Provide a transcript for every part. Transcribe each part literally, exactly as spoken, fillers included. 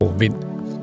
vind.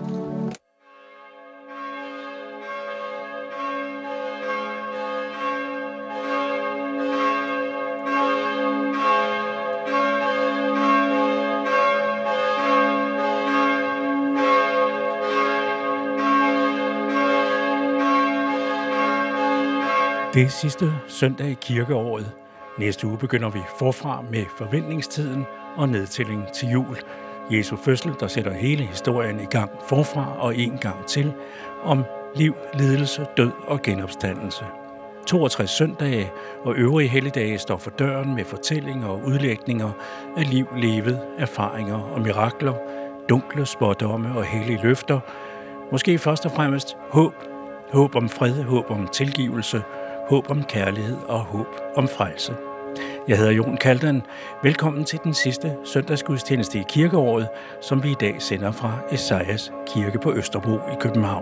Det er sidste søndag i kirkeåret. Næste uge begynder vi forfra med forventningstiden og nedtælling til jul. Jesu fødsel, der sætter hele historien i gang forfra og en gang til, om liv, lidelse, død og genopstandelse. toogtres søndage og øvrige helligdage står for døren med fortællinger og udlægninger af liv levet, erfaringer og mirakler, dunkle spådomme og hellige løfter. Måske først og fremmest håb. Håb om fred, håb om tilgivelse, håb om kærlighed og håb om frelse. Jeg hedder Jon Kaldan. Velkommen til den sidste søndagsgudstjeneste i kirkeåret, som vi i dag sender fra Esajas Kirke på Østerbro i København.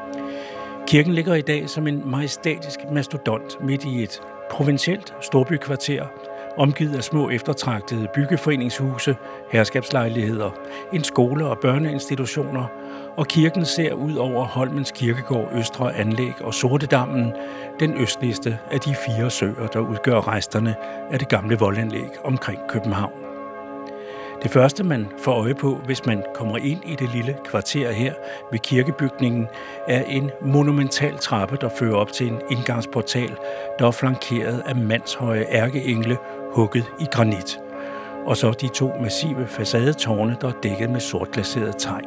Kirken ligger i dag som en majestætisk mastodont midt i et provincielt storbykvarter, omgivet af små eftertragtede byggeforeningshuse, herskabslejligheder, en skole og børneinstitutioner, og kirken ser ud over Holmens Kirkegård, Østre Anlæg og Sortedammen, den østligste af de fire søer, der udgør resterne af det gamle voldanlæg omkring København. Det første, man får øje på, hvis man kommer ind i det lille kvarter her ved kirkebygningen, er en monumental trappe, der fører op til en indgangsportal, der er flankeret af mandshøje ærkeengle hugget i granit. Og så de to massive facadetårne, der er dækket med sortglaseret tegl.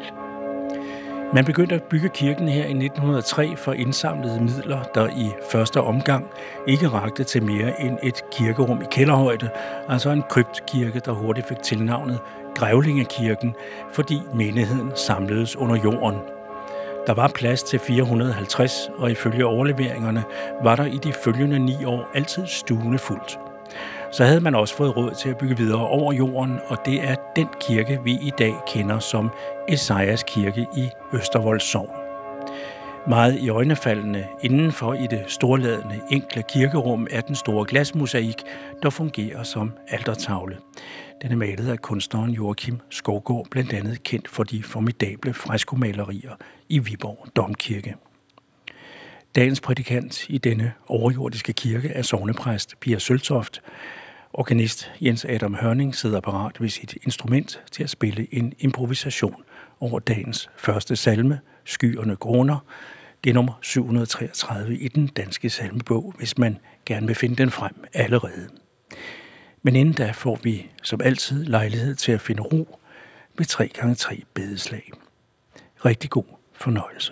Man begyndte at bygge kirken her i nitten hundrede og tre for indsamlede midler, der i første omgang ikke rakte til mere end et kirkerum i kælderhøjde, altså en kryptkirke, der hurtigt fik tilnavnet Grævlingekirken, fordi menigheden samledes under jorden. Der var plads til fire hundrede og halvtreds, og ifølge overleveringerne var der i de følgende ni år altid stuende fuldt. Så havde man også fået råd til at bygge videre over jorden, og det er den kirke, vi i dag kender som Esajas Kirke i Østervold Sogn. Meget iøjnefaldende indenfor i det storladende enkle kirkerum er den store glasmosaik, der fungerer som altertavle. Den er malet af kunstneren Joachim Skovgaard, blandt andet kendt for de formidable freskomalerier i Viborg Domkirke. Dagens prædikant i denne overjordiske kirke er sognepræst Pia Søltoft. Organist Jens Adam Hørning sidder parat ved sit instrument til at spille en improvisation over dagens første salme, Skyerne gråner. Det er nummer syv hundrede og treogtredive i den danske salmebog, hvis man gerne vil finde den frem allerede. Men inden da får vi som altid lejlighed til at finde ro med tre gange tre bedeslag. Rigtig god fornøjelse.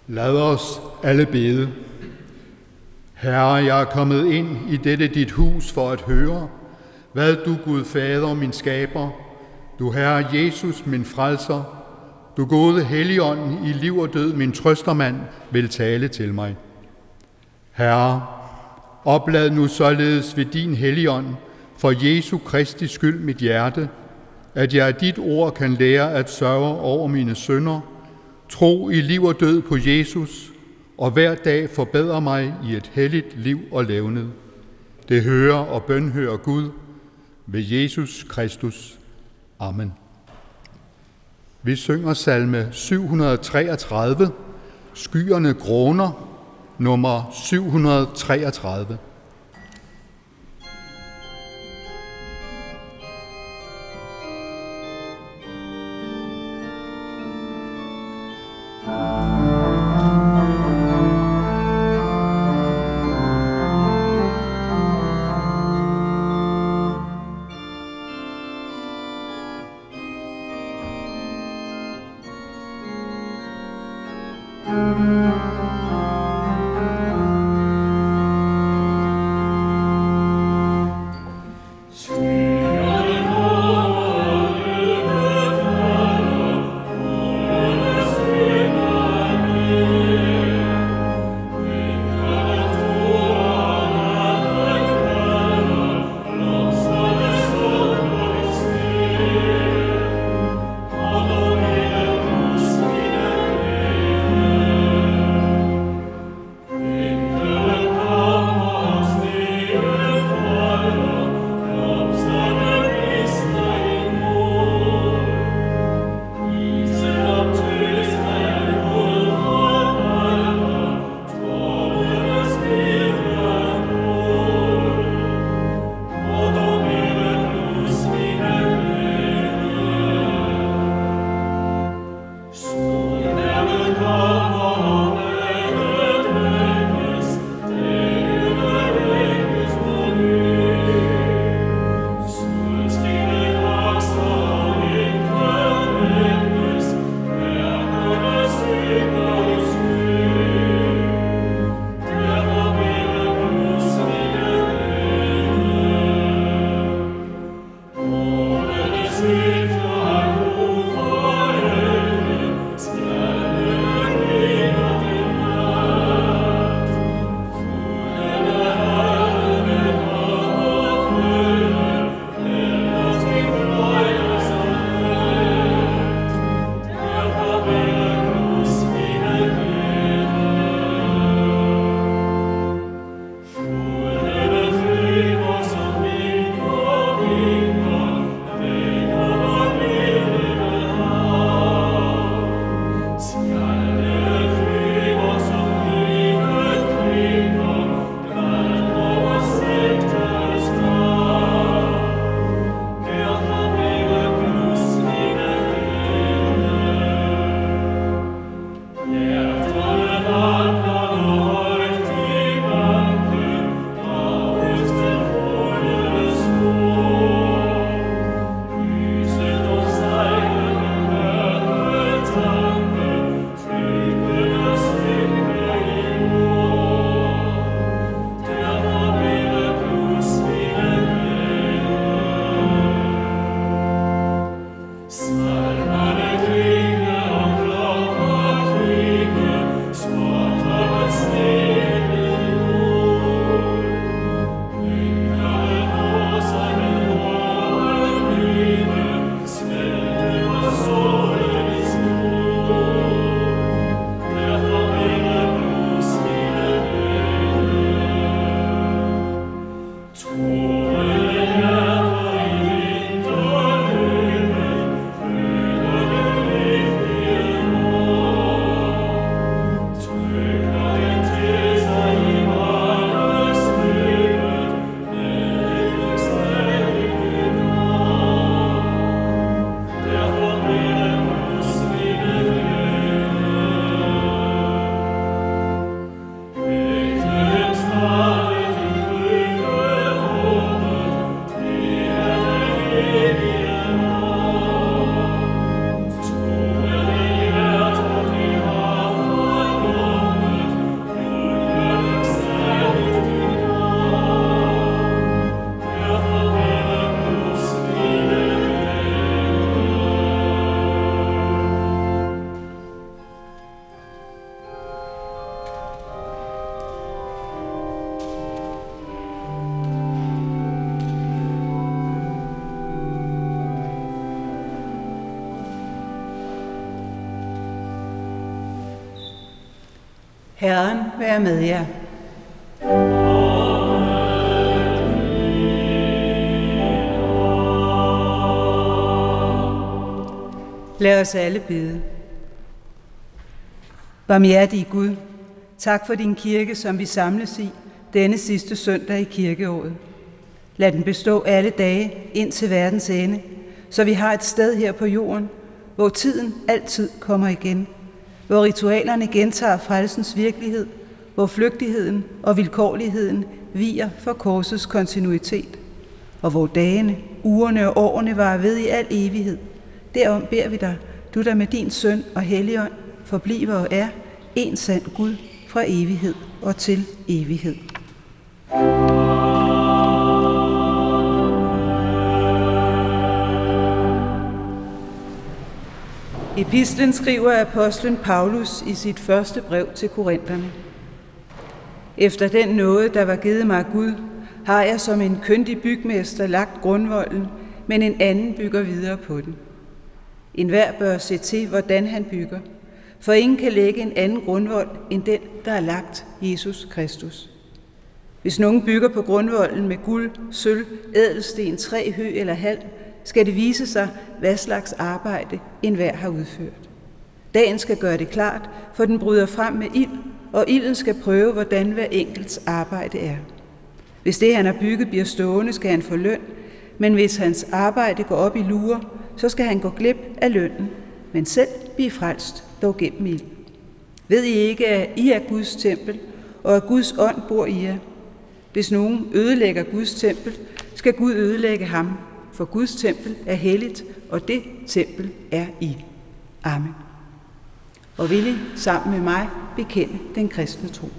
Lad os alle bede. Herre, jeg er kommet ind i dette dit hus for at høre, hvad du, Gud Fader, min skaber, du Herre Jesus, min frelser, du gode Helligånd i liv og død, min trøstermand, vil tale til mig. Herre, oplad nu således ved din Helligånd for Jesu Kristi skyld mit hjerte, at jeg af dit ord kan lære at sørge over mine synder, tro i liv og død på Jesus, og hver dag forbedre mig i et helligt liv og levned. Det hører og bønhører Gud ved Jesus Kristus. Amen. Vi synger salme syv hundrede treogtredive, Skyerne gråner, nummer syv hundrede treogtredive. Amen. Herren være med jer. Lad os alle bede. Barmhjertige Gud, tak for din kirke, som vi samles i denne sidste søndag i kirkeåret. Lad den bestå alle dage ind til verdens ende, så vi har et sted her på jorden, hvor tiden altid kommer igen, hvor ritualerne gentager frelsens virkelighed, hvor flygtigheden og vilkårligheden viger for korsets kontinuitet, og hvor dagene, ugerne og årene varer ved i al evighed. Derom beder vi dig, du der med din søn og Helligånd forbliver og er en sand Gud fra evighed og til evighed. Epistlen skriver apostlen Paulus i sit første brev til korinterne. Efter den nåde, der var givet mig af Gud, har jeg som en kyndig bygmester lagt grundvolden, men en anden bygger videre på den. Enhver bør se til, hvordan han bygger, for ingen kan lægge en anden grundvold end den, der er lagt, Jesus Kristus. Hvis nogen bygger på grundvolden med guld, sølv, ædelsten, træ, hø eller halm, skal det vise sig, hvad slags arbejde enhver har udført. Dagen skal gøre det klart, for den bryder frem med ild, og ilden skal prøve, hvordan hver enkelts arbejde er. Hvis det, han har bygget, bliver stående, skal han få løn, men hvis hans arbejde går op i lurer, så skal han gå glip af lønnen, men selv blive frelst, dog gennem ild. Ved I ikke, at I er Guds tempel, og at Guds ånd bor i jer? Hvis nogen ødelægger Guds tempel, skal Gud ødelægge ham, for Guds tempel er helligt, og det tempel er I. Amen. Og vil I sammen med mig bekende den kristne tro.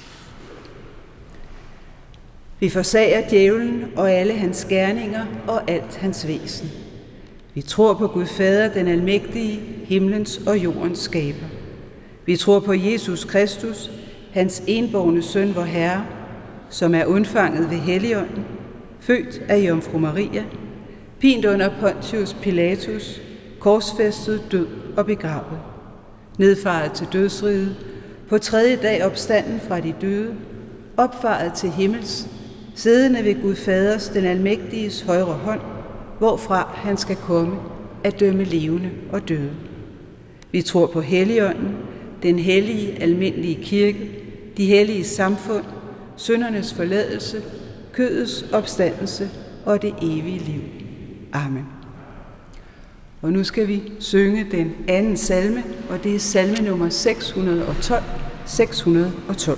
Vi forsager djævlen og alle hans gerninger og alt hans væsen. Vi tror på Gud Fader, den almægtige, himlens og jordens skaber. Vi tror på Jesus Kristus, hans enbårne søn, vor Herre, som er undfanget ved Helligånden, født af Jomfru Maria, pint under Pontius Pilatus, korsfæstet, død og begravet, nedfaret til dødsriget, på tredje dag opstanden fra de døde, opfaret til himmels, siddende ved Gud Faders, den almægtiges højre hånd, hvorfra han skal komme at dømme levende og døde. Vi tror på Helligånden, den hellige almindelige kirke, de hellige samfund, syndernes forladelse, kødets opstandelse og det evige liv. Amen. Og nu skal vi synge den anden salme, og det er salme nummer seks hundrede og tolv. seks hundrede og tolv.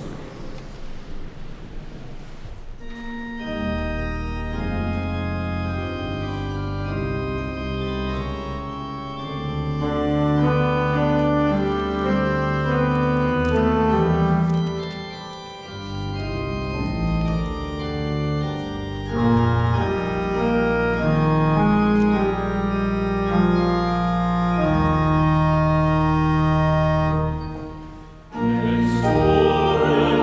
For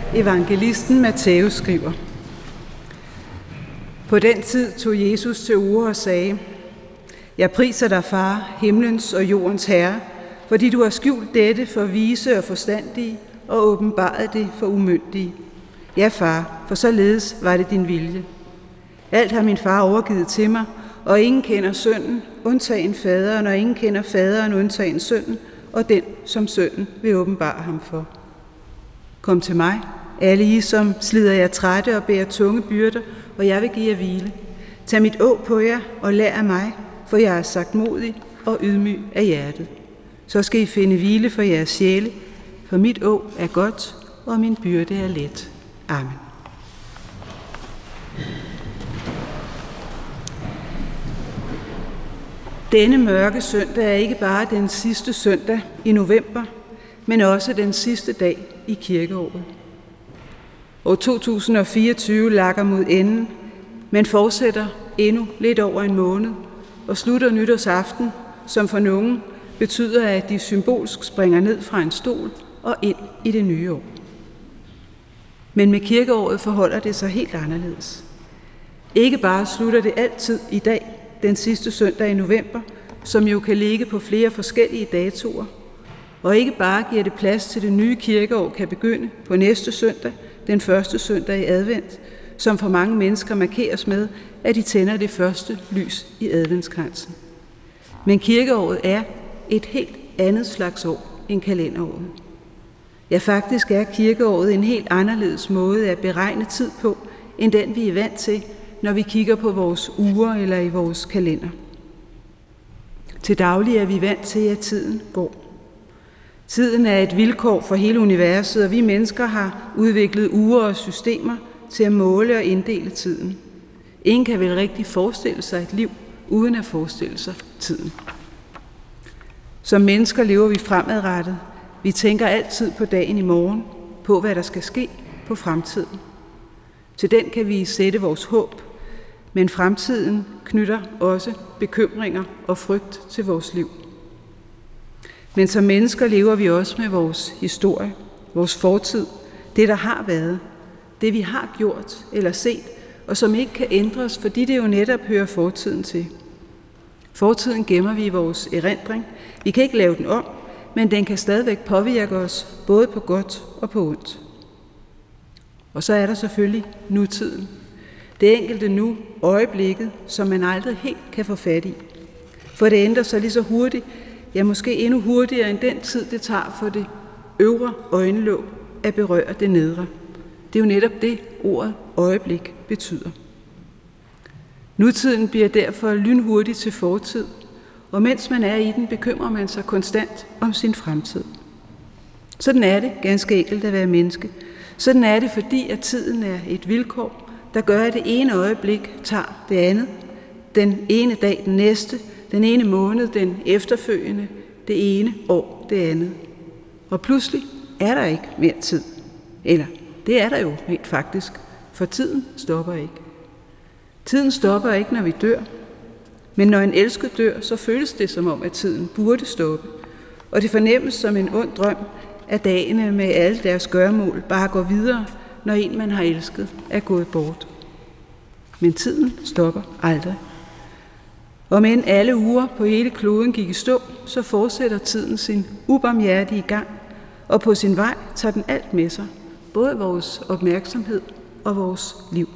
evangelisten Matthæus skriver. På den tid tog Jesus til orde og sagde: Jeg priser dig, far, himlens og jordens herre, fordi du har skjult dette for vise og forstandige og åbenbaret det for umyndige. Ja, far, for således var det din vilje. Alt har min far overgivet til mig, og ingen kender sønnen, undtagen faderen, og ingen kender faderen, undtagen sønnen, og den, som sønnen vil åbenbare ham for. Kom til mig, alle I, som slider jer trætte og bærer tunge byrder, og jeg vil give jer hvile. Tag mit åg på jer og lær af mig, for jeg er sagtmodig og ydmyg af hjertet. Så skal I finde hvile for jeres sjæle, for mit åg er godt, og min byrde er let. Amen. Denne mørke søndag er ikke bare den sidste søndag i november, men også den sidste dag i kirkeåret. År to tusind og fireogtyve lakker mod enden, men fortsætter endnu lidt over en måned og slutter nytårsaften, som for nogen betyder, at de symbolsk springer ned fra en stol og ind i det nye år. Men med kirkeåret forholder det sig helt anderledes. Ikke bare slutter det altid i dag, den sidste søndag i november, som jo kan ligge på flere forskellige datoer, og ikke bare giver det plads til det nye kirkeår kan begynde på næste søndag, den første søndag i advent, som for mange mennesker markeres med, at de tænder det første lys i adventskransen. Men kirkeåret er et helt andet slags år end kalenderåret. Ja, faktisk er kirkeåret en helt anderledes måde at beregne tid på, end den vi er vant til, når vi kigger på vores uger eller i vores kalender. Til daglig er vi vant til, at tiden går. Tiden er et vilkår for hele universet, og vi mennesker har udviklet uger og systemer til at måle og inddele tiden. Ingen kan vel rigtig forestille sig et liv, uden at forestille sig tiden. Som mennesker lever vi fremadrettet. Vi tænker altid på dagen i morgen, på hvad der skal ske på fremtiden. Til den kan vi sætte vores håb, men fremtiden knytter også bekymringer og frygt til vores liv. Men som mennesker lever vi også med vores historie, vores fortid, det der har været, det vi har gjort eller set, og som ikke kan ændres, fordi det jo netop hører fortiden til. Fortiden gemmer vi i vores erindring. Vi kan ikke lave den om, men den kan stadigvæk påvirke os, både på godt og på ondt. Og så er der selvfølgelig nutiden. Det enkelte nu, øjeblikket, som man aldrig helt kan få fat i. For det ændrer sig lige så hurtigt, ja måske endnu hurtigere end den tid, det tager for det øvre øjenlåg at berøre det nedre. Det er jo netop det, ordet øjeblik betyder. Nutiden bliver derfor lynhurtigt til fortid, og mens man er i den, bekymrer man sig konstant om sin fremtid. Sådan er det ganske enkelt at være menneske. Sådan er det, fordi at tiden er et vilkår, der gør, at det ene øjeblik tager det andet, den ene dag den næste, den ene måned den efterfølgende, det ene år det andet. Og pludselig er der ikke mere tid. Eller det er der jo helt faktisk, for tiden stopper ikke. Tiden stopper ikke, når vi dør, men når en elsket dør, så føles det som om, at tiden burde stoppe. Og det fornemmes som en ond drøm, at dagene med alle deres gøremål bare går videre, når en, man har elsket, er gået bort. Men tiden stopper aldrig. Og men alle uger på hele kloden gik i stå, så fortsætter tiden sin ubarmhjertige gang, og på sin vej tager den alt med sig, både vores opmærksomhed og vores liv.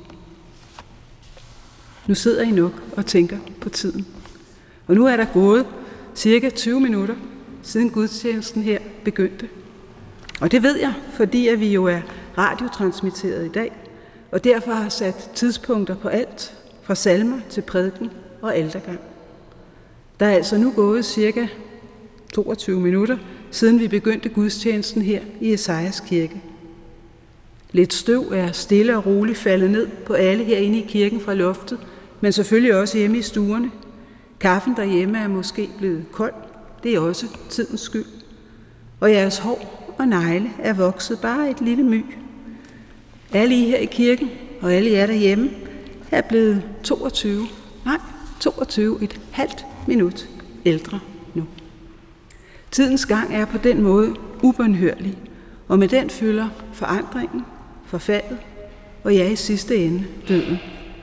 Nu sidder I nok og tænker på tiden. Og nu er der gået cirka tyve minutter, siden gudstjenesten her begyndte. Og det ved jeg, fordi at vi jo er radiotransmitteret i dag, og derfor har sat tidspunkter på alt, fra salmer til prædiken og altergang. Der er altså nu gået cirka toogtyve minutter, siden vi begyndte gudstjenesten her i Esajas kirke. Lidt støv er stille og roligt faldet ned på alle herinde i kirken fra loftet, men selvfølgelig også hjemme i stuerne. Kaffen derhjemme er måske blevet kold, det er også tidens skyld. Og jeres hår og negle er vokset bare et lille my. Alle I her i kirken og alle jer derhjemme er blevet toogtyve, nej, toogtyve et halvt minut ældre nu. Tidens gang er på den måde ubønhørlig, og med den følger forandringen forfaldet og ja, i sidste ende døden.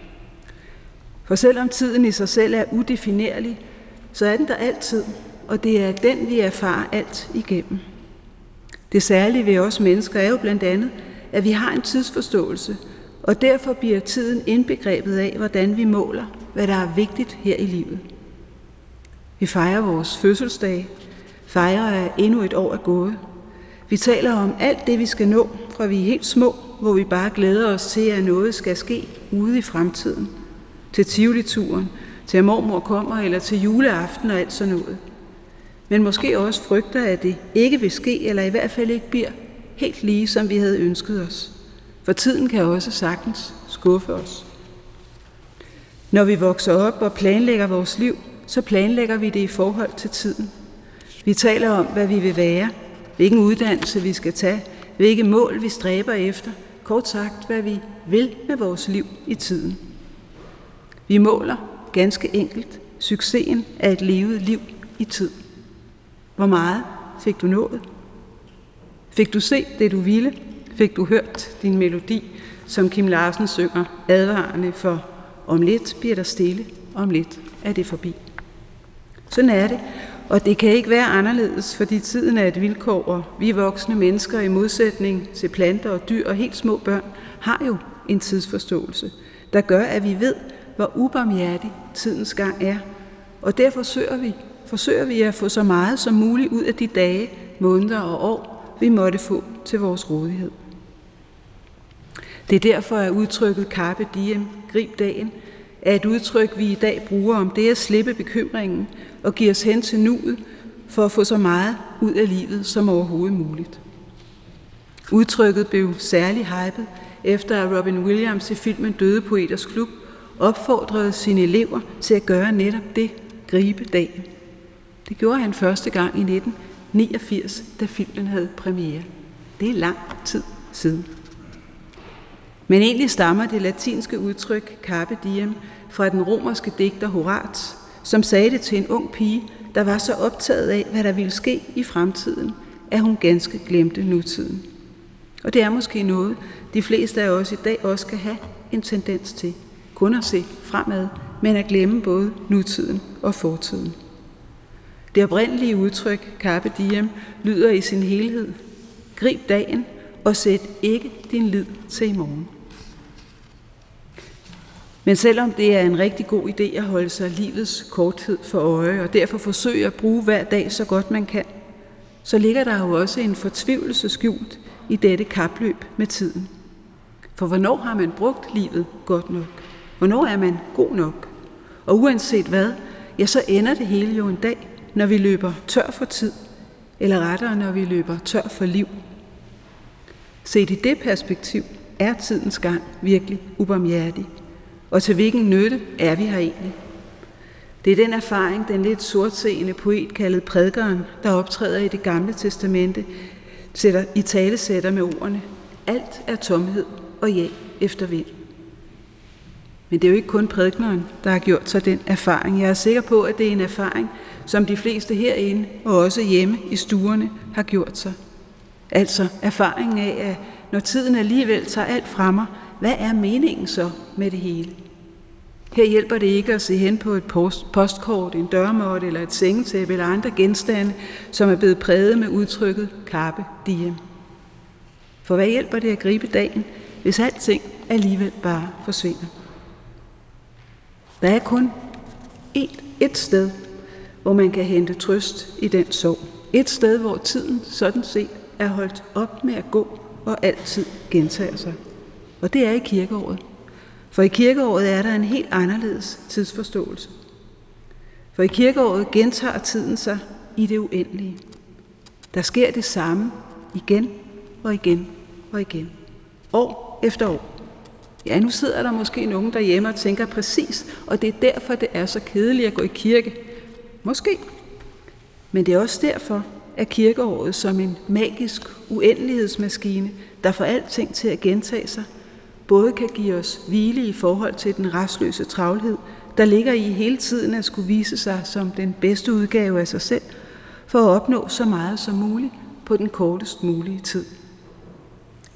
For selvom tiden i sig selv er udefinerlig, så er den der altid, og det er den, vi erfarer alt igennem. Det særlige ved os mennesker er jo blandt andet, at vi har en tidsforståelse, og derfor bliver tiden indbegrebet af, hvordan vi måler, hvad der er vigtigt her i livet. Vi fejrer vores fødselsdag, fejrer, at endnu et år er gået. Vi taler om alt det, vi skal nå, fra vi er helt små, hvor vi bare glæder os til, at noget skal ske ude i fremtiden. Til Tivoli-turen, til at mormor kommer, eller til juleaften og alt sådan noget. Men måske også frygter, at det ikke vil ske, eller i hvert fald ikke bliver helt lige, som vi havde ønsket os. For tiden kan også sagtens skuffe os. Når vi vokser op og planlægger vores liv, så planlægger vi det i forhold til tiden. Vi taler om, hvad vi vil være, hvilken uddannelse vi skal tage, hvilke mål vi stræber efter, kort sagt, hvad vi vil med vores liv i tiden. Vi måler ganske enkelt succesen af et levet liv i tid. Hvor meget fik du nået? Fik du set det, du ville? Fik du hørt din melodi, som Kim Larsen synger advarende for, om lidt bliver der stille, om lidt er det forbi. Sådan er det, og det kan ikke være anderledes, fordi tiden er et vilkår, og vi voksne mennesker i modsætning til planter og dyr og helt små børn har jo en tidsforståelse, der gør, at vi ved, hvor ubarmhjertig tidens gang er, og derfor forsøger vi, forsøger vi at få så meget som muligt ud af de dage, måneder og år, vi måtte få til vores rådighed. Det er derfor, at udtrykket carpe diem, grib dagen, er et udtryk, vi i dag bruger om det at slippe bekymringen og give os hen til nuet for at få så meget ud af livet som overhovedet muligt. Udtrykket blev særlig hypet, efter at Robin Williams i filmen Døde Poeters Klub opfordrede sine elever til at gøre netop det, gribe dagen. Det gjorde han første gang i nitten niogfirs, da filmen havde premiere. Det er lang tid siden. Men egentlig stammer det latinske udtryk carpe diem fra den romerske digter Horaz, som sagde det til en ung pige, der var så optaget af, hvad der ville ske i fremtiden, at hun ganske glemte nutiden. Og det er måske noget, de fleste af os i dag også kan have en tendens til. Kun at se fremad, men at glemme både nutiden og fortiden. Det oprindelige udtryk carpe diem lyder i sin helhed: grib dagen og sæt ikke din lid til i morgen. Men selvom det er en rigtig god idé at holde sig livets korthed for øje, og derfor forsøge at bruge hver dag så godt man kan, så ligger der jo også en fortvivlelse skjult i dette kapløb med tiden. For hvornår har man brugt livet godt nok? Hvornår er man god nok? Og uanset hvad, ja, så ender det hele jo en dag, når vi løber tør for tid, eller rettere, når vi løber tør for liv. Set i det perspektiv er tidens gang virkelig ubarmhjertig. Og til hvilken nytte er vi her egentlig? Det er den erfaring, den lidt sortseende poet kaldet prædikeren, der optræder i Det Gamle Testamente, sætter i talesætter med ordene: alt er tomhed og ja efter vind. Men det er jo ikke kun prædikeren, der har gjort sig den erfaring. Jeg er sikker på, at det er en erfaring, som de fleste herinde og også hjemme i stuerne har gjort sig. Altså erfaringen af, at når tiden alligevel tager alt fra mig, hvad er meningen så med det hele? Her hjælper det ikke at se hen på et post- postkort, en dørmåtte eller et sengetæppe eller andre genstande, som er blevet præget med udtrykket carpe diem. For hvad hjælper det at gribe dagen, hvis alting alligevel bare forsvinder? Der er kun et, et sted, hvor man kan hente trøst i den sorg. Et sted, hvor tiden sådan set er holdt op med at gå og altid gentager sig. Og det er i kirkeåret. For i kirkeåret er der en helt anderledes tidsforståelse. For i kirkeåret gentager tiden sig i det uendelige. Der sker det samme igen og igen og igen. År efter år. Ja, nu sidder der måske nogen derhjemme og tænker præcis, og det er derfor, det er så kedeligt at gå i kirke. Måske. Men det er også derfor, at kirkeåret som en magisk uendelighedsmaskine, der får alting til at gentage sig, både kan give os hvile i forhold til den rastløse travlhed, der ligger i hele tiden at skulle vise sig som den bedste udgave af sig selv, for at opnå så meget som muligt på den kortest mulige tid.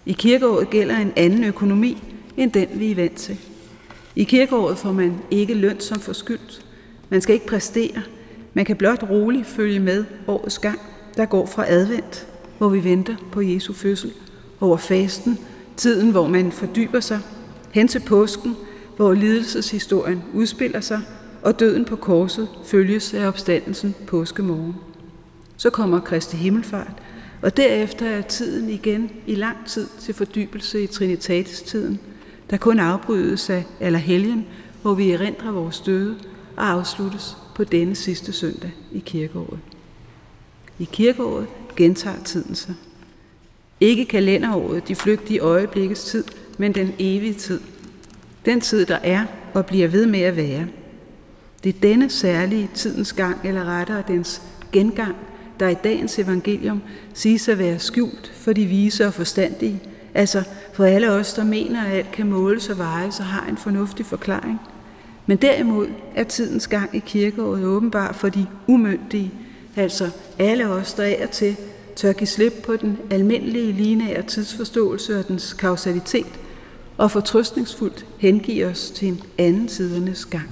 I kirkeåret gælder en anden økonomi, end den vi er vant til. I kirkeåret får man ikke løn som forskyldt. Man skal ikke præstere. Man kan blot roligt følge med årets gang, der går fra advent, hvor vi venter på Jesu fødsel, over fasten, tiden, hvor man fordyber sig, hen til påsken, hvor lidelseshistorien udspiller sig, og døden på korset følges af opstandelsen påskemorgen. Så kommer Kristi himmelfart, og derefter er tiden igen i lang tid til fordybelse i Trinitatis-tiden, der kun afbrydes af Allerhelgen, hvor vi erindrer vores døde og afsluttes på denne sidste søndag i kirkeåret. I kirkeåret gentager tiden sig. Ikke kalenderåret, de flygtige øjeblikkes tid, men den evige tid. Den tid, der er og bliver ved med at være. Det er denne særlige tidens gang, eller rettere dens gengang, der i dagens evangelium siges at være skjult for de vise og forstandige, altså for alle os, der mener, at alt kan måles og vejes og har en fornuftig forklaring. Men derimod er tidens gang i kirkeåret åbenbar for de umyndige, altså alle os, der er til tør give slip på den almindelige lineære tidsforståelse og dens kausalitet, og fortrøstningsfuldt hengive os til en anden tidernes gang.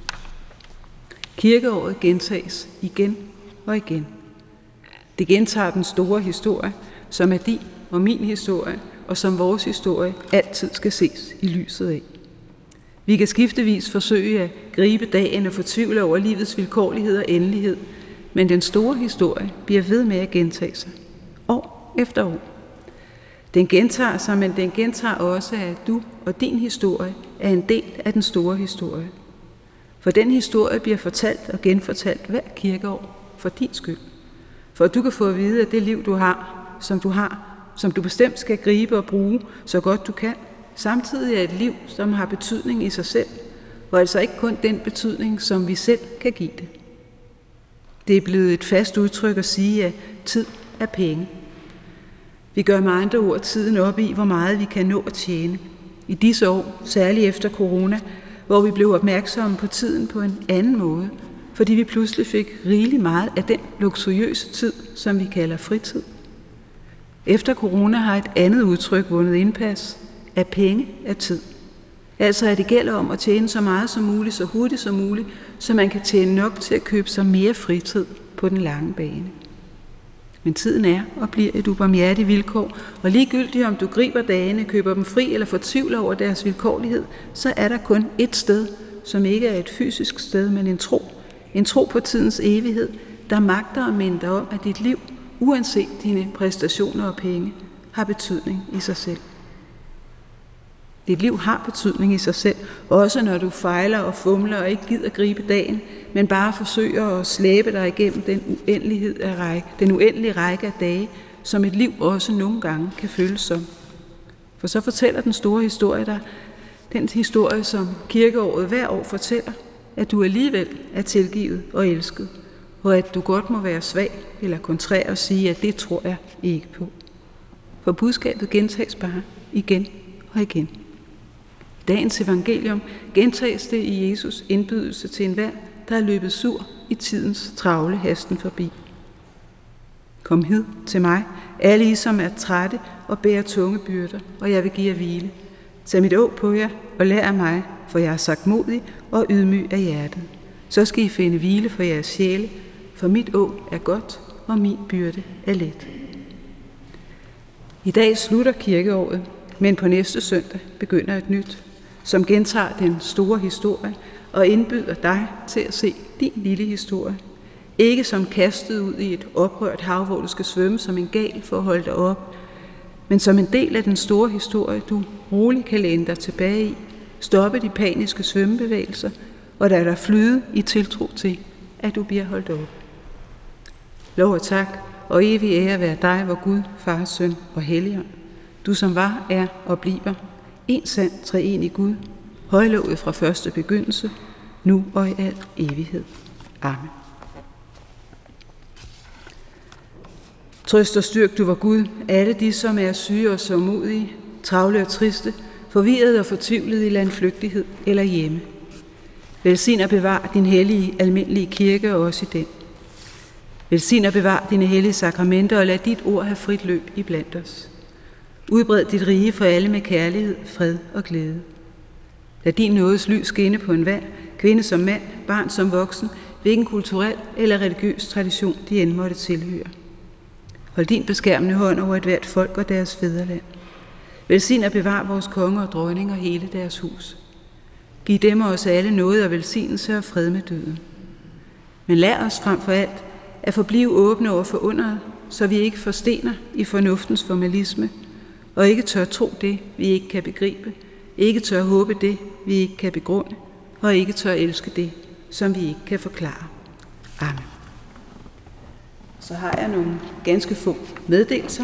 Kirkeåret gentages igen og igen. Det gentager den store historie, som er din og min historie, og som vores historie altid skal ses i lyset af. Vi kan skiftevis forsøge at gribe dagen og fortvivle over livets vilkårlighed og endelighed, men den store historie bliver ved med at gentage sig, år efter år. Den gentager sig, men den gentager også, at du og din historie er en del af den store historie. For den historie bliver fortalt og genfortalt hver kirkeår for din skyld. For at du kan få at vide, at det liv, du har, som du har, som du bestemt skal gribe og bruge så godt du kan, samtidig er et liv, som har betydning i sig selv, og altså ikke kun den betydning, som vi selv kan give det. Det er blevet et fast udtryk at sige, at tid er penge. Vi gør med andre ord tiden op i, hvor meget vi kan nå at tjene. I disse år, særligt efter corona, hvor vi blev opmærksomme på tiden på en anden måde, fordi vi pludselig fik rigeligt meget af den luksuriøse tid, som vi kalder fritid. Efter corona har et andet udtryk vundet indpas, at penge er tid. Altså at det gælder om at tjene så meget som muligt, så hurtigt som muligt, så man kan tjene nok til at købe sig mere fritid på den lange bane. Men tiden er og bliver et ubarmhjertigt vilkår, og ligegyldigt om du griber dagene, køber dem fri eller fortvivler over deres vilkårlighed, så er der kun ét sted, som ikke er et fysisk sted, men en tro. En tro på tidens evighed, der magter at minde dig om, at dit liv, uanset dine præstationer og penge, har betydning i sig selv. Dit liv har betydning i sig selv, også når du fejler og fumler og ikke gider gribe dagen, men bare forsøger at slæbe dig igennem den, uendelighed af række, den uendelige række af dage, som et liv også nogle gange kan føles som. For så fortæller den store historie dig, den historie, som kirkeåret hver år fortæller, at du alligevel er tilgivet og elsket, og at du godt må være svag eller kontrær og sige, at det tror jeg ikke på. For budskabet gentages bare igen og igen. I dagens evangelium gentages det i Jesus indbydelse til enhver, der er løbet sur i tidens travle hasten forbi. Kom hid til mig, alle I, som er trætte og bærer tunge byrder, og jeg vil give jer hvile. Tag mit åg på jer og lær af mig, for jeg er sagtmodig og ydmyg af hjertet. Så skal I finde hvile for jeres sjæle, for mit åg er godt, og min byrde er let. I dag slutter kirkeåret, men på næste søndag begynder et nyt, som gentager den store historie og indbyder dig til at se din lille historie. Ikke som kastet ud i et oprørt hav, hvor du skal svømme som en gal for at holde dig op, men som en del af den store historie, du roligt kan læne dig tilbage i, stoppe de paniske svømmebevægelser og lade dig flyde i tiltro til, at du bliver holdt op. Lov og tak og evig ære være dig, vor Gud, Far, Søn og Helligånd. Du som var, er og bliver en sand treenig Gud, højlovet fra første begyndelse, nu og i al evighed. Amen. Trøst og styrk, du var Gud, alle de, som er syge og sørgmodige, travle og triste, forvirrede og fortvivlede i landflygtighed eller hjemme. Velsign og bevar din hellige, almindelige kirke og også i den. Velsign og bevar dine hellige sakramenter og lad dit ord have frit løb i blandt os. Udbred dit rige for alle med kærlighed, fred og glæde. Lad din nådes lys skinne på enhver, kvinde som mand, barn som voksen, hvilken kulturel eller religiøs tradition de end måtte tilhøre. Hold din beskærmende hånd over et hvert folk og deres fædreland. Velsign og bevar vores konger og dronninger og hele deres hus. Giv dem og os alle noget og velsignelse og fred med døden. Men lær os frem for alt at forblive åbne over for underet, så vi ikke forstener i fornuftens formalisme, og ikke tør tro det, vi ikke kan begribe, ikke tør håbe det, vi ikke kan begrunde, og ikke tør elske det, som vi ikke kan forklare. Amen. Så har jeg nogle ganske få meddelelser.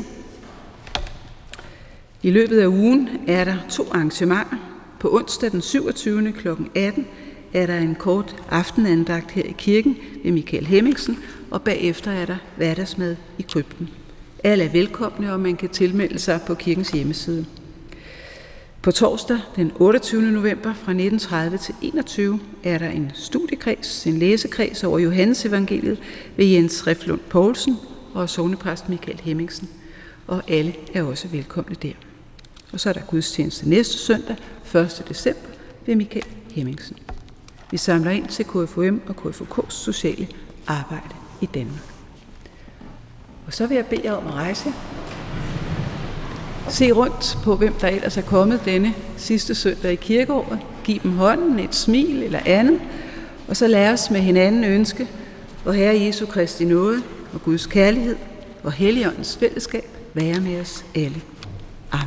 I løbet af ugen er der to arrangementer. På onsdag den syvogtyvende klokken atten er der en kort aftenandagt her i kirken ved Michael Hemmingsen, og bagefter er der hverdagsmad i krypten. Alle er velkomne, og man kan tilmelde sig på kirkens hjemmeside. På torsdag den otteogtyvende november fra nitten tredive til enogtyve er der en studiekreds, en læsekreds over Johannes evangeliet ved Jens Reflund Poulsen og sognepræst Michael Hemmingsen. Og alle er også velkomne der. Og så er der gudstjeneste næste søndag, første december, ved Michael Hemmingsen. Vi samler ind til K F U M og K F U K's sociale arbejde i Danmark. Og så vil jeg bede jer om at rejse. Se rundt på, hvem der ellers er kommet denne sidste søndag i kirkeåret. Giv dem hånden, et smil eller andet. Og så lad os med hinanden ønske, og Herre Jesu Kristi nåde og Guds kærlighed og Helligåndens fællesskab være med os alle. Amen.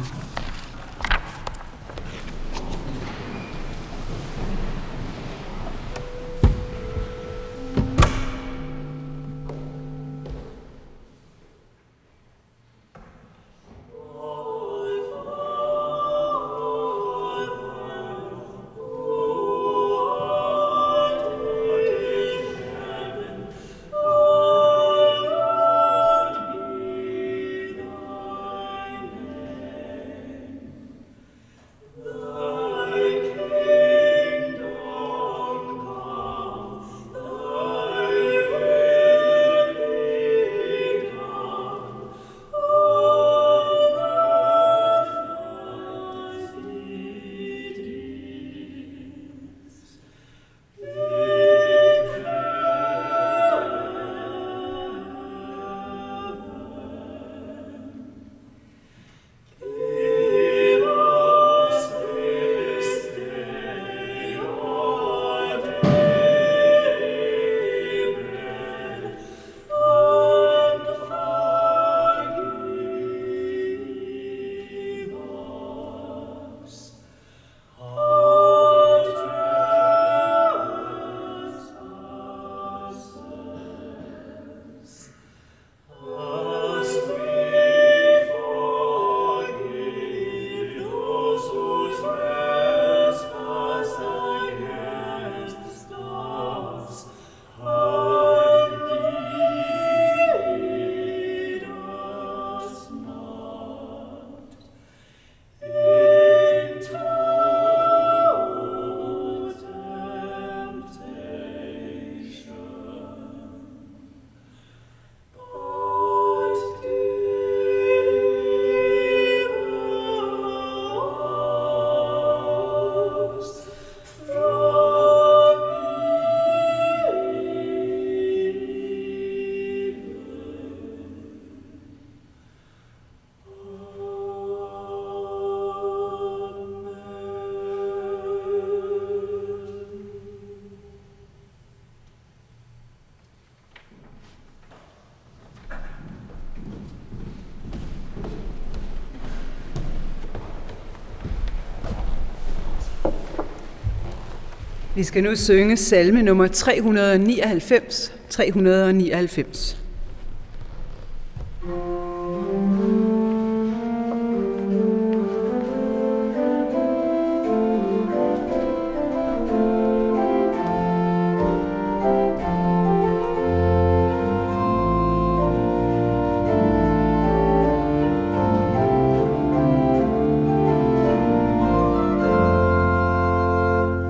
Vi skal nu synge salme nummer tre hundrede og nioghalvfems. tre hundrede og nioghalvfems.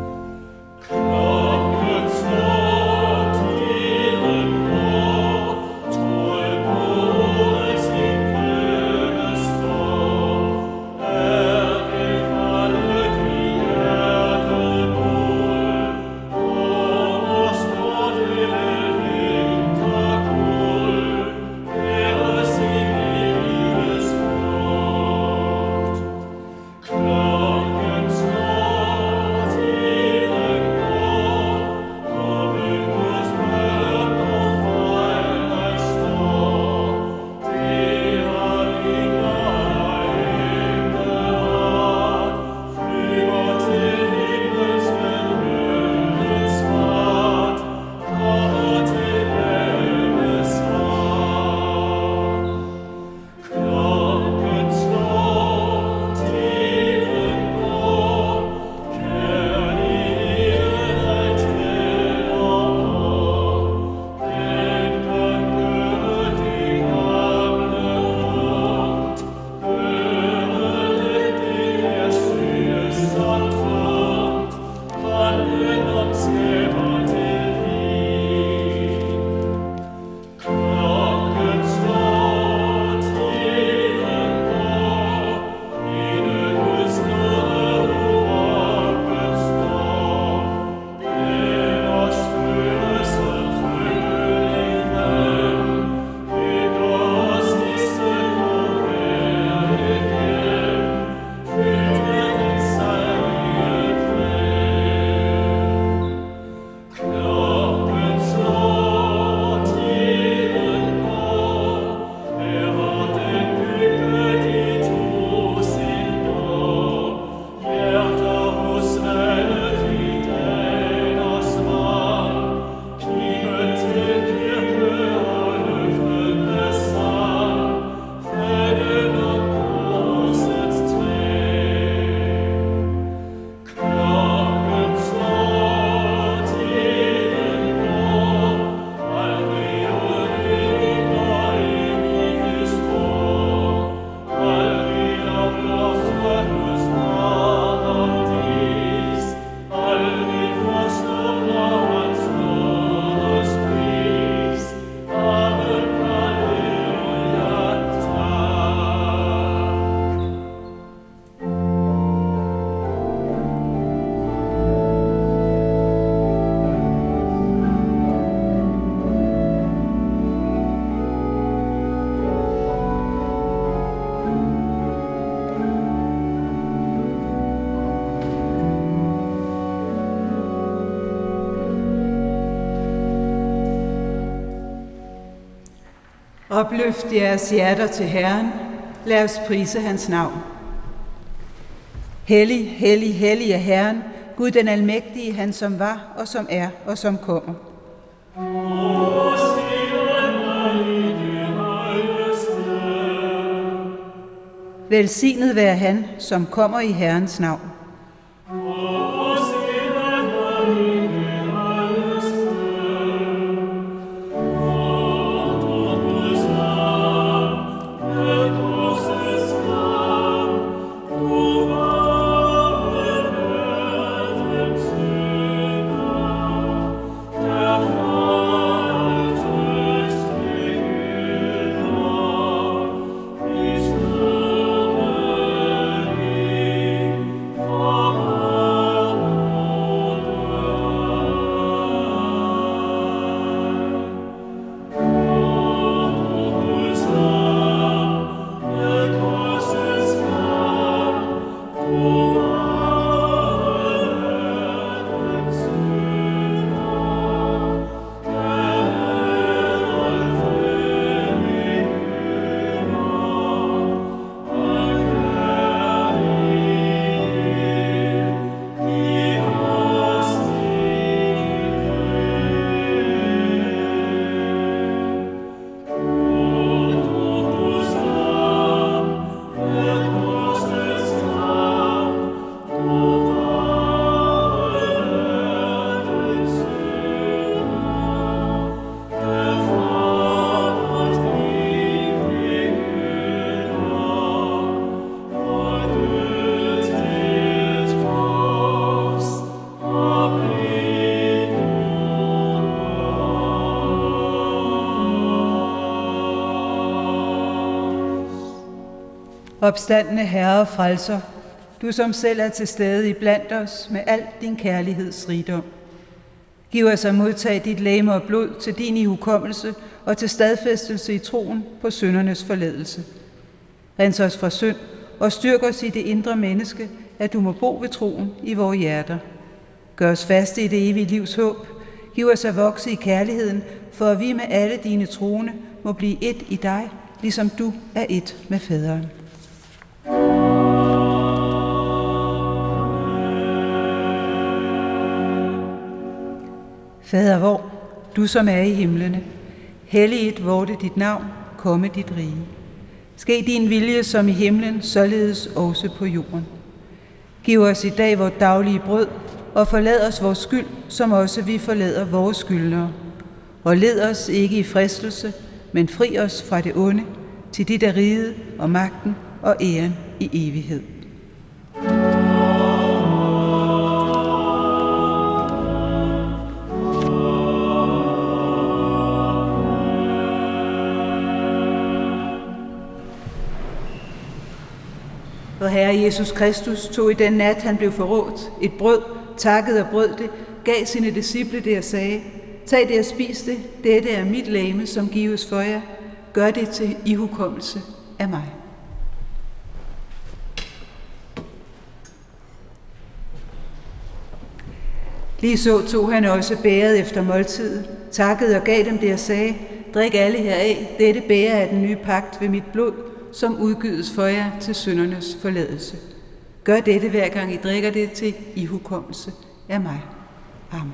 Klokken slår, tiden går, Opløft jeres hjerter til Herren. Lad os prise hans navn. Hellig, hellig, hellig er Herren, Gud den almægtige, han som var, og som er, og som kommer. Velsignet være han, som kommer i Herrens navn. Opstandne Herre og Frelser, du som selv er til stede i blandt os med al din kærlighedsrigdom. Giv os at modtage dit legeme og blod til din ihukommelse og til stadfæstelse i troen på syndernes forladelse. Rens os fra synd og styrk os i det indre menneske, at du må bo ved troen i vores hjerter. Gør os faste i det evige livs håb. Giv os at vokse i kærligheden, for at vi med alle dine troende må blive et i dig, ligesom du er et med faderen. Fader vor, du som er i himlene, helliget vorte dit navn, komme dit rige. Ske din vilje som i himlen, således også på jorden. Giv os i dag vores daglige brød, og forlad os vores skyld, som også vi forlader vores skyldnere. Og led os ikke i fristelse, men fri os fra det onde, til dit er riget og magten og æren i evighed. Og Herre Jesus Kristus tog i den nat, han blev forrådt, et brød, takkede og brød det, gav sine disciple det og sagde, tag det og spis det, dette er mit legeme, som gives for jer. Gør det til ihukommelse af mig. Lige så tog han også bæret efter måltidet, takkede og gav dem det og sagde, drik alle heraf, dette bæger er den nye pagt ved mit blod, som udgydes for jer til syndernes forladelse. Gør dette hver gang I drikker det til ihukommelse af mig. Amen.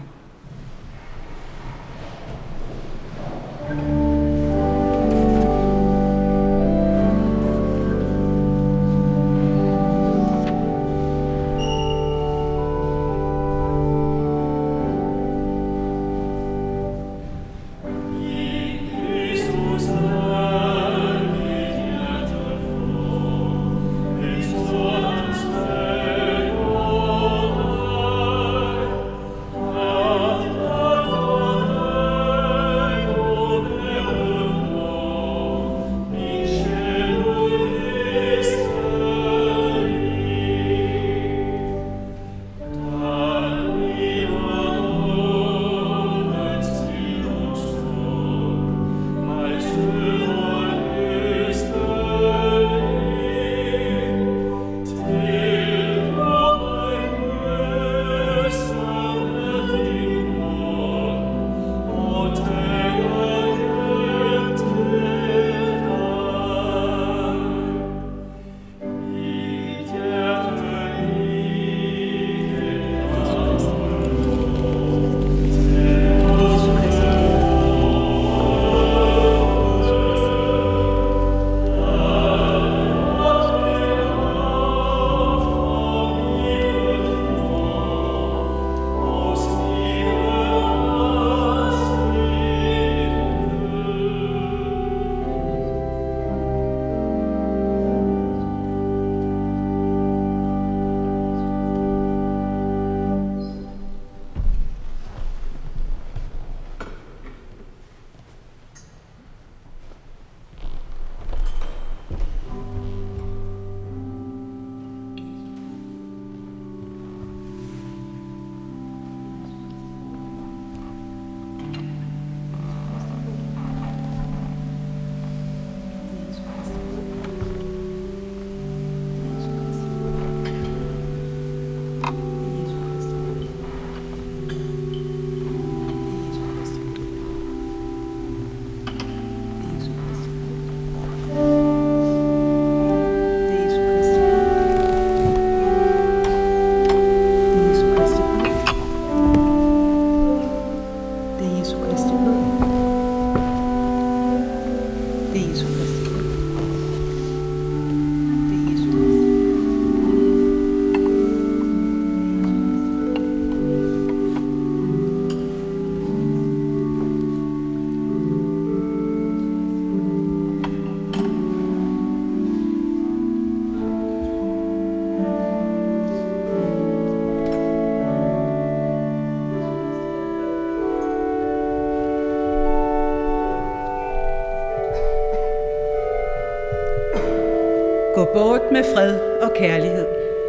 med fred og kærlighed.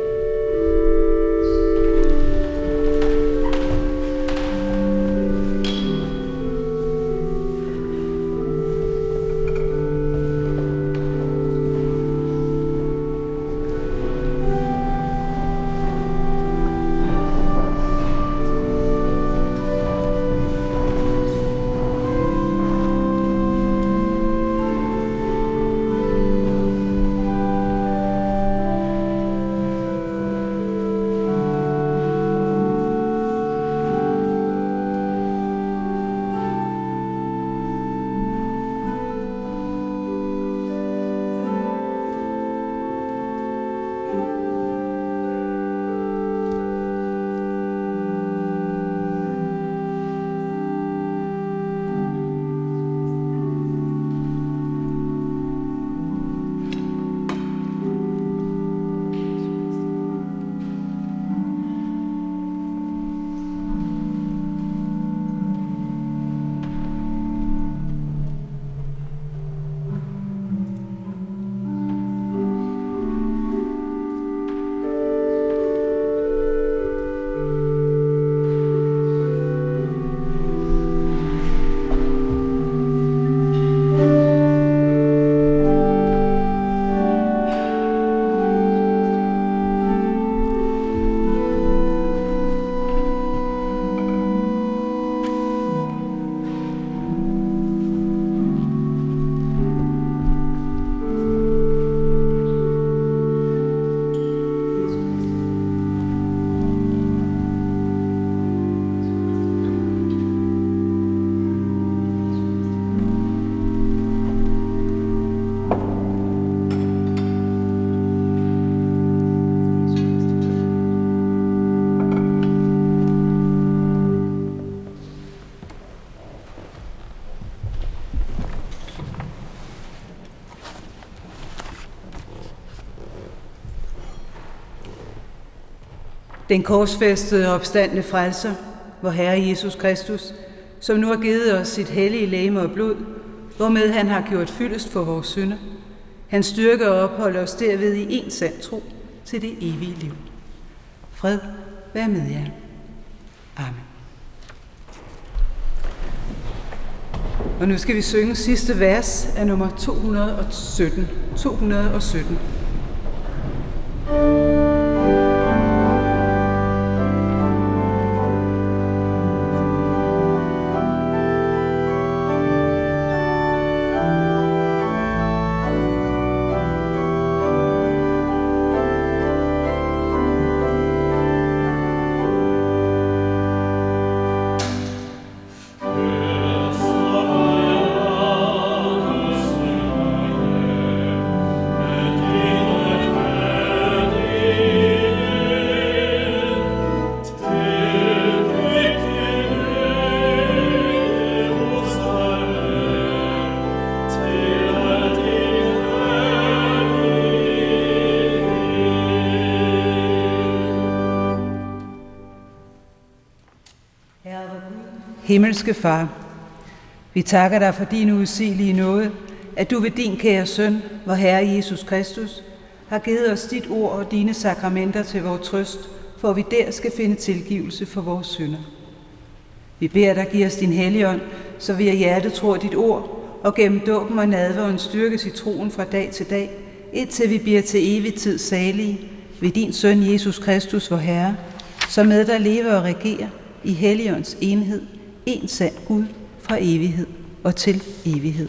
Den korsfæstede og opstandne frelser, vor Herre Jesus Kristus, som nu har givet os sit hellige legeme og blod, hvormed han har gjort fyldest for vores synder. Han styrker og opholder os derved i en sand tro til det evige liv. Fred være med jer. Amen. Og nu skal vi synge sidste vers af nummer to hundrede og sytten. to hundrede og sytten. Himmelske Far, vi takker dig for din udsigelige nåde, at du ved din kære søn, vor Herre Jesus Kristus, har givet os dit ord og dine sakramenter til vores trøst, for vi der skal finde tilgivelse for vores synder. Vi beder dig give os din helligånd, så vi af hjertet tror dit ord, og gennem dåben og nadveren styrkes i troen fra dag til dag, indtil vi bliver til evig tid salige ved din søn Jesus Kristus, vor Herre, som med dig lever og regerer i Helligåndens enhed, en sand Gud fra evighed og til evighed.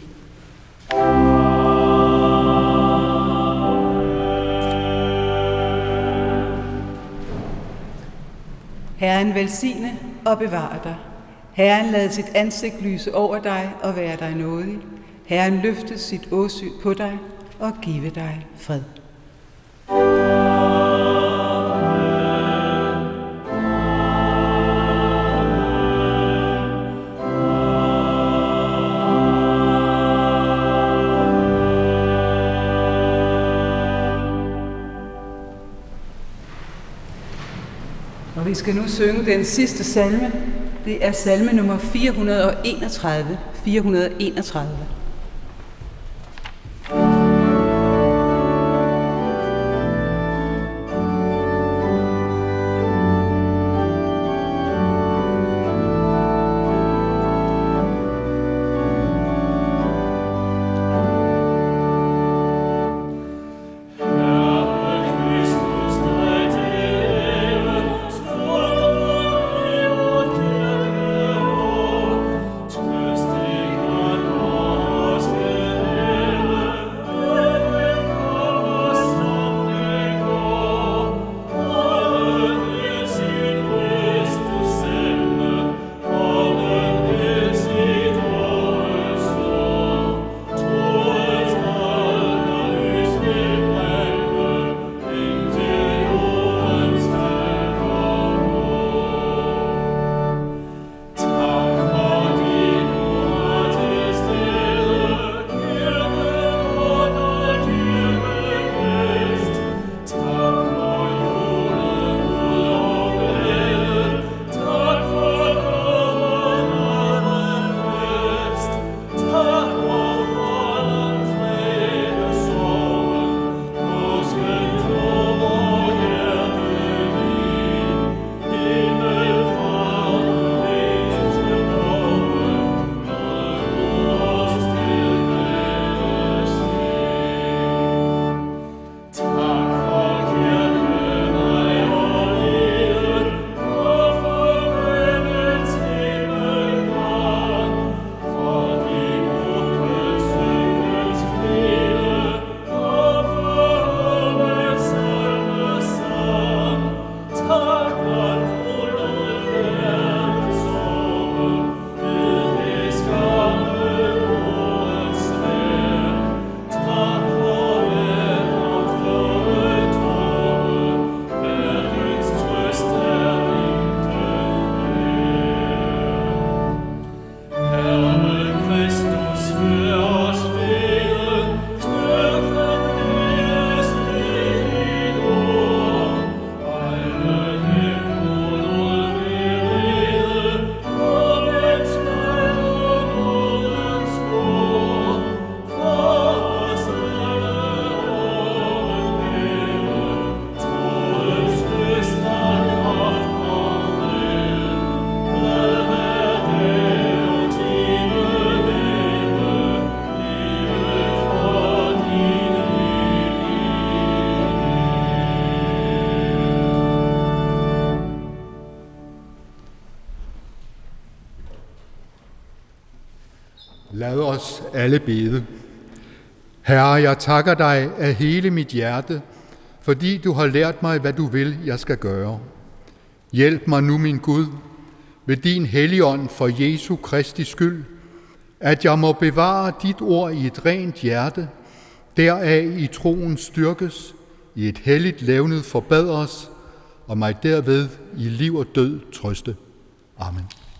Herren velsigne og bevare dig. Herren lad sit ansigt lyse over dig og være dig nådig. Herren løfte sit åsyn på dig og give dig fred. Og vi skal nu synge den sidste salme. Det er salme nummer fire hundrede og enogtredive. fire hundrede og enogtredive. Lad os alle bede. Herre, jeg takker dig af hele mit hjerte, fordi du har lært mig, hvad du vil, jeg skal gøre. Hjælp mig nu, min Gud, ved din Helligånd for Jesu Kristi skyld, at jeg må bevare dit ord i et rent hjerte, deraf i troen styrkes, i et helligt levned forbedres, og mig derved i liv og død trøste. Amen.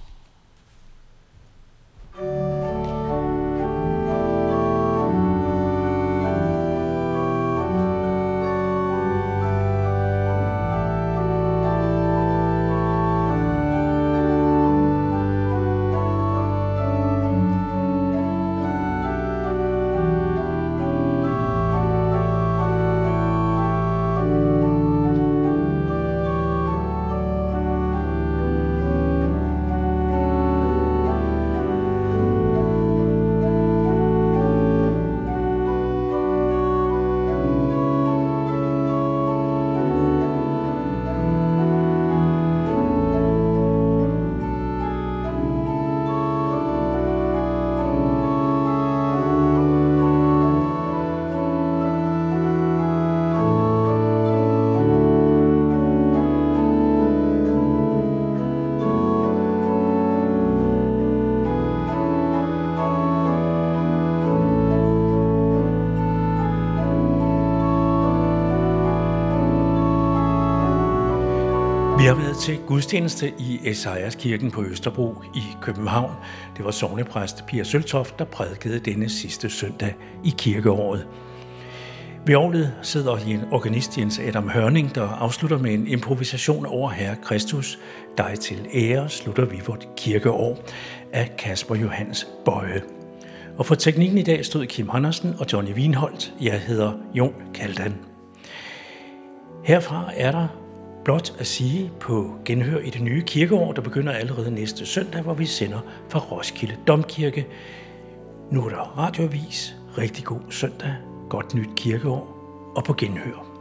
Vi har været til gudstjeneste i Esajas-kirken på Østerbro i København. Det var sognepræst Pia Søltoft, der prædikede denne sidste søndag i kirkeåret. Ved orglet sidder en organist, Jens Adam Hørning, der afslutter med en improvisation over Herre Kristus. Dig til ære slutter vi vort kirkeår af Kasper Johannes Bøje. Og for teknikken i dag stod Kim Andersen og Johnny Wienholdt. Jeg hedder Jon Kaldan. Herfra er der blot at sige på genhør i det nye kirkeår, der begynder allerede næste søndag, hvor vi sender fra Roskilde Domkirke. Nu er der radioavis. Rigtig god søndag, godt nyt kirkeår og på genhør.